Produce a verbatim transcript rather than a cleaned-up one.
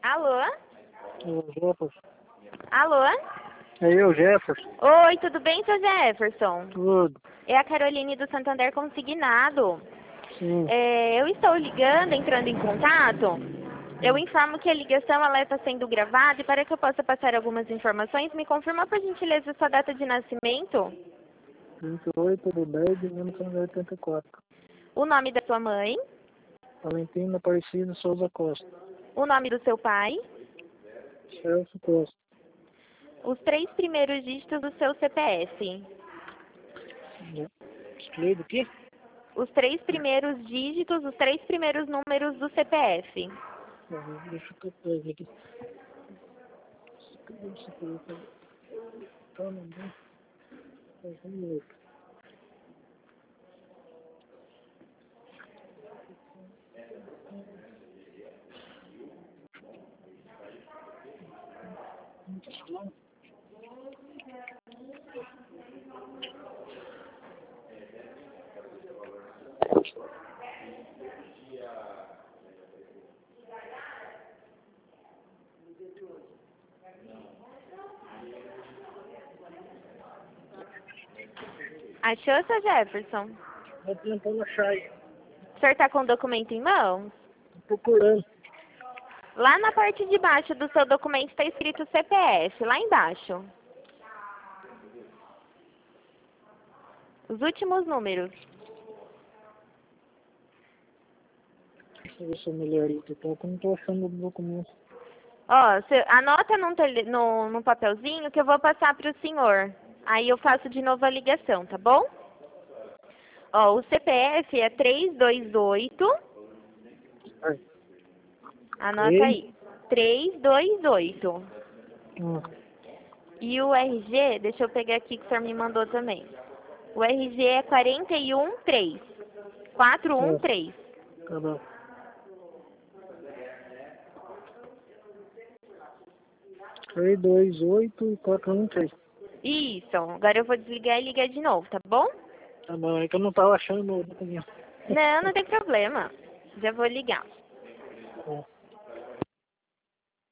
Alô? É o Jefferson. Alô? É eu, Jefferson. Oi, tudo bem, seu Jefferson? Tudo. É a Caroline do Santander Consignado. Sim. É, eu estou ligando, entrando em contato. Eu informo que a ligação ela está sendo gravada e para que eu possa passar algumas informações, me confirma por gentileza sua data de nascimento, vinte e oito de dez de mil novecentos e oitenta e quatro. o nome da sua mãe, Valentina Aparecida Souza Costa. o nome do seu pai, Celso Costa. os três primeiros dígitos do seu C P F. Escolhi do quê? Os três primeiros dígitos, os três primeiros números do C P F. Deixa eu ver aqui. Deixa eu ver. Calma, né? Um minuto. Achou, seu Jefferson? Vou tentando achar aí. O senhor está com o documento em mãos? Tô procurando. Lá na parte de baixo do seu documento está escrito C P F, lá embaixo. Os últimos números. Deixa eu ver se eu melhorei aqui. Tô, eu não tô achando o documento. Ó, cê, anota num tele, no, no papelzinho que eu vou passar para o senhor. Aí eu faço de novo a ligação, tá bom? Ó, o C P F é três dois oito. Ai. Anota Ei. aí. três dois oito. Hum. E o R G, deixa eu pegar aqui que o senhor me mandou também. O R G é quatro um três. quatro um três. Tá bom. três dois oito quatro um três. Isso. Agora eu vou desligar e ligar de novo, tá bom? Tá bom, é que eu não tava achando o documento. Não, não tem problema. Já vou ligar.